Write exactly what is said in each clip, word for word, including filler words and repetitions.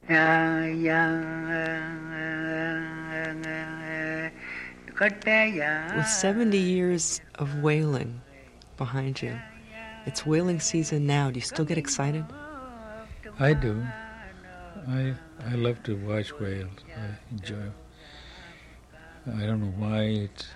With seventy years of whaling behind you, it's whaling season now. Do you still get excited? I do. I I love to watch whales. I enjoy. I don't know why it's.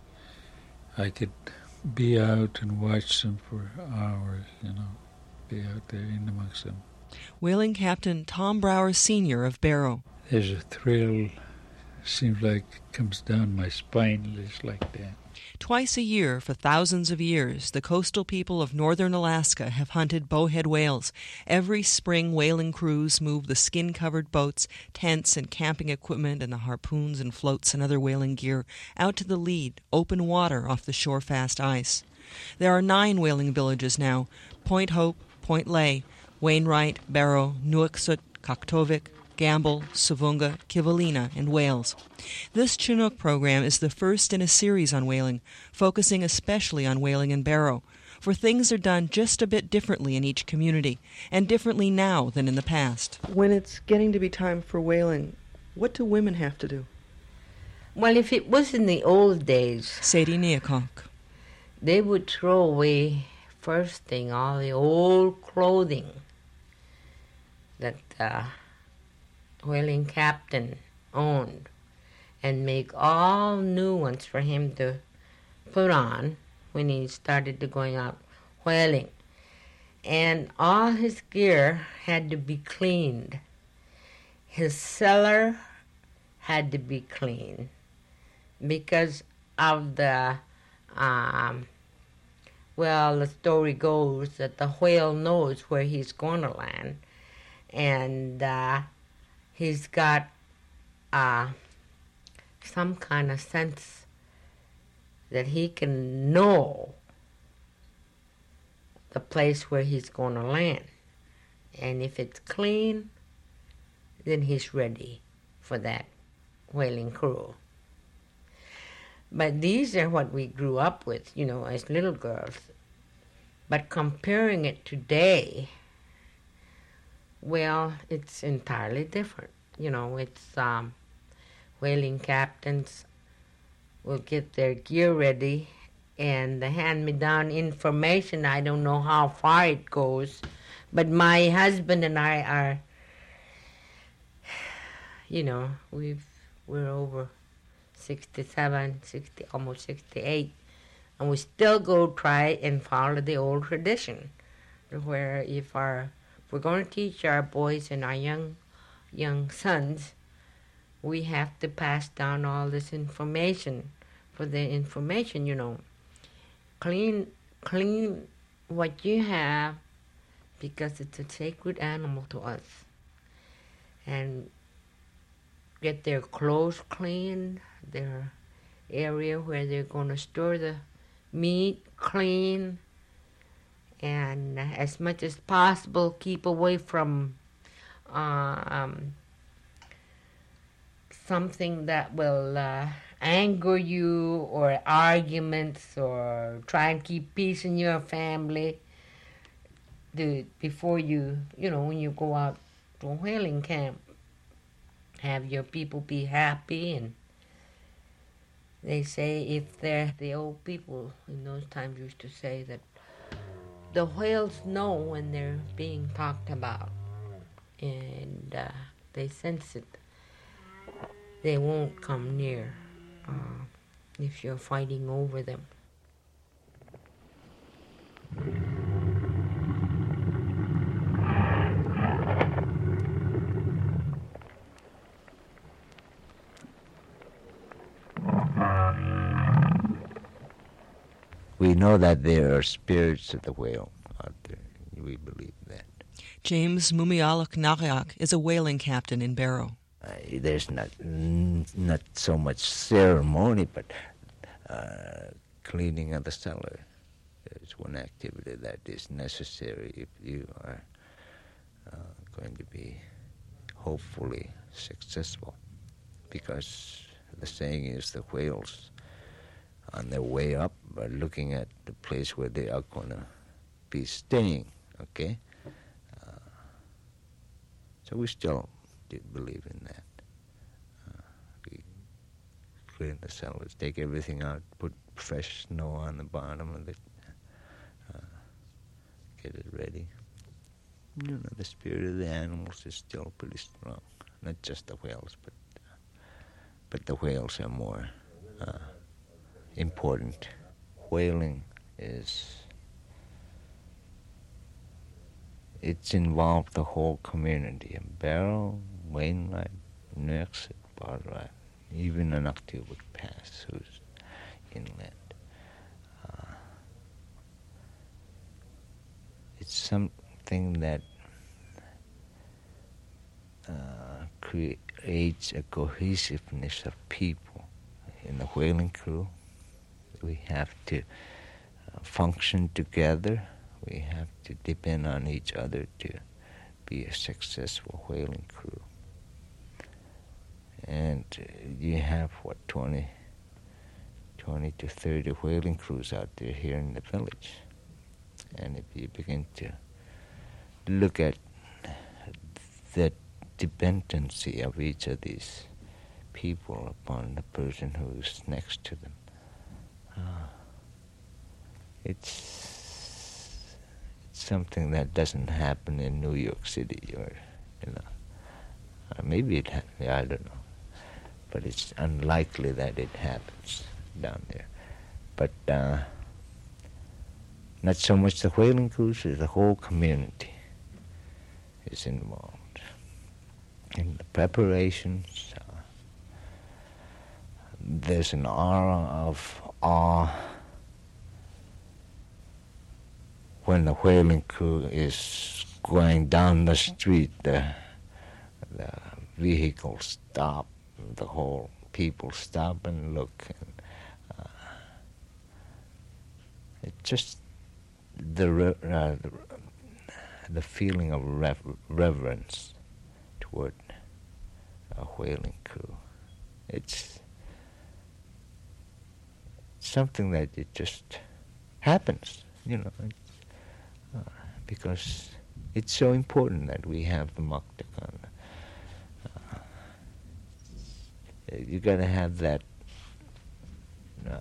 I could be out and watch them for hours. You know, be out there in amongst them. Whaling Captain Tom Brower Senior of Barrow. There's a thrill. Seems like it comes down my spine just like that. Twice a year for thousands of years, the coastal people of northern Alaska have hunted bowhead whales. Every spring, whaling crews move the skin-covered boats, tents, and camping equipment, and the harpoons and floats and other whaling gear out to the lead, open water off the shore-fast ice. There are nine whaling villages now: Point Hope, Point Lay, Wainwright, Barrow, Nuiqsut, Kaktovik, Gamble, Savunga, Kivalina, and Wales. This Chinook program is the first in a series on whaling, focusing especially on whaling in Barrow, for things are done just a bit differently in each community, and differently now than in the past. When it's getting to be time for whaling, what do women have to do? Well, if it was in the old days, Sadie Neacock, they would throw away, first thing, all the old clothing that uh, whaling captain owned and make all new ones for him to put on when he started to going out whaling. And all his gear had to be cleaned. His cellar had to be cleaned because of the, um, well, the story goes that the whale knows where he's going to land. And uh, he's got uh, some kind of sense that he can know the place where he's going to land. And if it's clean, then he's ready for that whaling crew. But these are what we grew up with, you know, as little girls. But comparing it today, well, it's entirely different. You know, it's um, whaling captains will get their gear ready and the hand-me-down information. I don't know how far it goes, but my husband and I are, you know, we've we're over sixty-seven, sixty, almost sixty-eight, and we still go try and follow the old tradition, where if our if we're going to teach our boys and our young young sons, we have to pass down all this information. For the information, you know, clean clean what you have, because it's a sacred animal to us. And get their clothes clean, their area where they're going to store the meat clean, and as much as possible keep away from uh, um, something that will uh, anger you, or arguments, or try and keep peace in your family the, before you, you know, when you go out to a whaling camp. Have your people be happy. And they say, if they're, the old people in those times used to say that the whales know when they're being talked about, and uh, they sense it. They won't come near uh, if you're fighting over them. We know that there are spirits of the whale out there. We believe that. James Mumialuk Nariak is a whaling captain in Barrow. Uh, there's not not so much ceremony, but uh, cleaning of the cellar is one activity that is necessary if you are uh, going to be hopefully successful. Because the saying is the whales on their way up are looking at the place where they are going to be staying, okay? Uh, so we still to believe in that. Uh, we clean the cellars, take everything out, put fresh snow on the bottom of it, uh, get it ready. You know, the spirit of the animals is still pretty strong. Not just the whales, but uh, but the whales are more uh, important. Whaling is, it's involved the whole community. Barrow, Wainwright, Nuiqsut, Barra, even Inuktitut Pass, who's inland. Uh, it's something that uh, creates a cohesiveness of people. In the whaling crew, we have to uh, function together. We have to depend on each other to be a successful whaling crew. And uh, you have, what, twenty, twenty to thirty whaling crews out there here in the village. And if you begin to look at the dependency of each of these people upon the person who's next to them, uh, it's, it's something that doesn't happen in New York City, or, you know, or maybe it happens, I don't know. But it's unlikely that it happens down there. But uh, not so much the whaling crews, as the whole community is involved in the preparations. Uh, there's an aura of awe when the whaling crew is going down the street. The, the vehicles stop, the whole people stop and look. And, uh, it's just the, re- uh, the the feeling of rever- reverence toward a whaling crew. It's something that it just happens, you know, uh, because it's so important that we have the Maktakan. Uh, you got to have that um,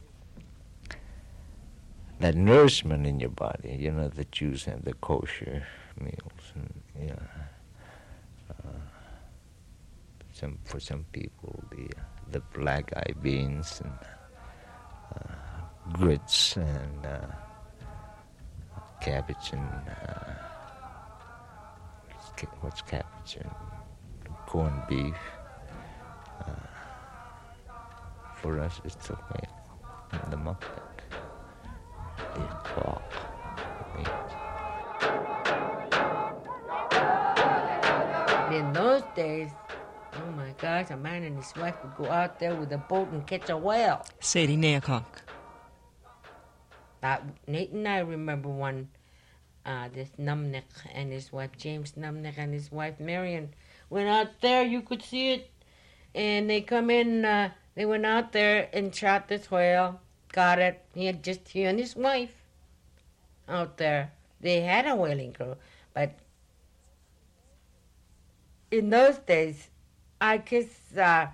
that nourishment in your body, you know, the Jews have the kosher meals, and you know, uh, some for some people the the black eye beans and uh, grits and uh, cabbage and uh, what's cabbage and corned beef. Uh, for us, it's the whale and the mukbang. In those days, oh my gosh, a man and his wife would go out there with a boat and catch a whale. Sadie Neacock. Uh, Nate and I remember one, uh, this Numnick and his wife, James Numnick and his wife, Marion, went out there, you could see it, and they come in, uh, they went out there and shot this whale, got it. He had just, he and his wife out there. They had a whaling crew, but in those days, I guess uh,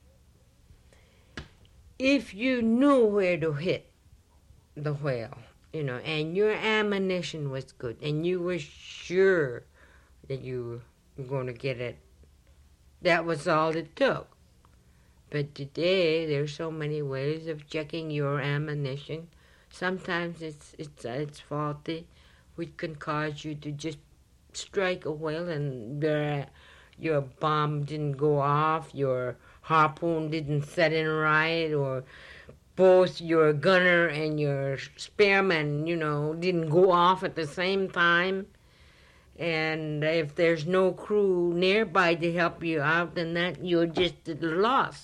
if you knew where to hit the whale, you know, and your ammunition was good, and you were sure that you were going to get it, that was all it took. But today, there's so many ways of checking your ammunition. Sometimes it's it's uh, it's faulty, which can cause you to just strike a whale and your your bomb didn't go off, your harpoon didn't set in right, or both your gunner and your spearman, you know, didn't go off at the same time. And if there's no crew nearby to help you out, then that you're just lost.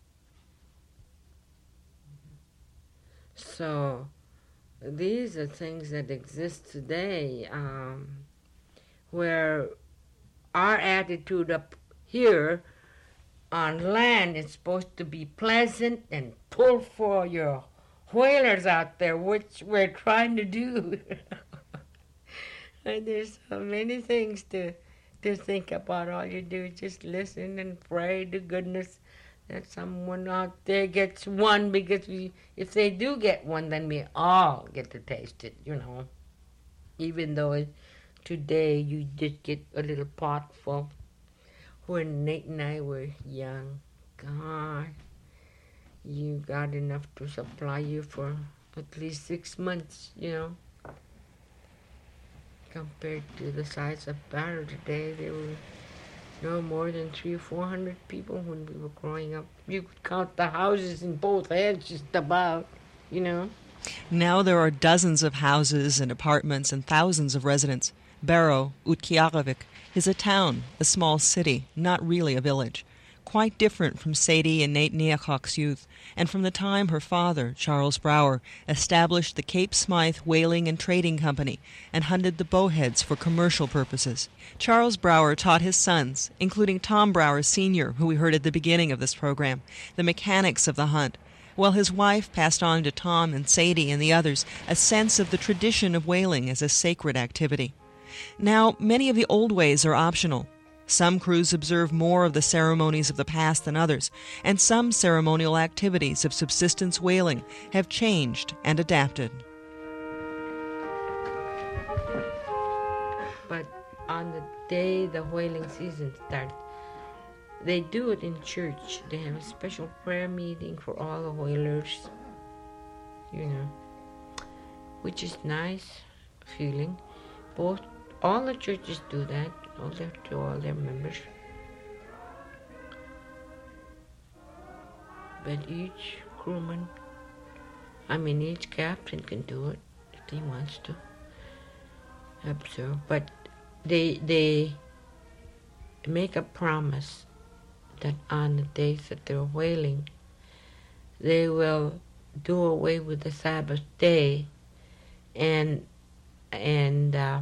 So these are things that exist today, um, where our attitude up here on land is supposed to be pleasant and pull for your whalers out there, which we're trying to do. And there's so many things to to think about. All you do is just listen and pray to goodness that someone out there gets one, because we, if they do get one, then we all get to taste it, you know. Even though it, today you just get a little pot full. When Nate and I were young, God, you got enough to supply you for at least six months, you know. Compared to the size of Barrow today, there were no more than three or four hundred people when we were growing up. You could count the houses in both hands just about, you know. Now there are dozens of houses and apartments and thousands of residents. Barrow, Utqiagvik, is a town, a small city, not really a village. Quite different from Sadie and Nate Neahawk's youth, and from the time her father, Charles Brower, established the Cape Smythe Whaling and Trading Company and hunted the bowheads for commercial purposes. Charles Brower taught his sons, including Tom Brower Senior, who we heard at the beginning of this program, the mechanics of the hunt, while his wife passed on to Tom and Sadie and the others a sense of the tradition of whaling as a sacred activity. Now, many of the old ways are optional. Some crews observe more of the ceremonies of the past than others, and some ceremonial activities of subsistence whaling have changed and adapted. But on the day the whaling season starts, they do it in church. They have a special prayer meeting for all the whalers, you know, which is nice feeling. Both, all the churches do that. All their, to all their members. But each crewman, I mean each captain can do it if he wants to observe. But they they make a promise that on the days that they're whaling, they will do away with the Sabbath day and and uh,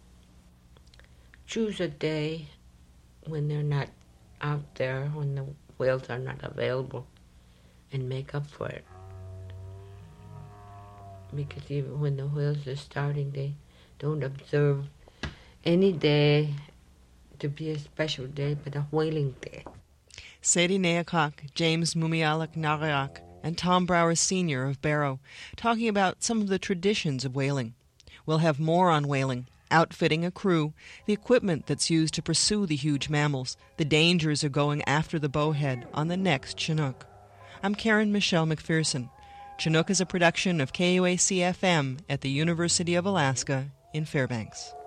choose a day when they're not out there, when the whales are not available, and make up for it. Because even when the whales are starting, they don't observe any day to be a special day, but a whaling day. Sadie Neahawk, James Mumialak Narayak, and Tom Brower Senior of Barrow, talking about some of the traditions of whaling. We'll have more on whaling, outfitting a crew, the equipment that's used to pursue the huge mammals, the dangers of going after the bowhead on the next Chinook. I'm Karen Michelle McPherson. Chinook is a production of K U A C F M at the University of Alaska in Fairbanks.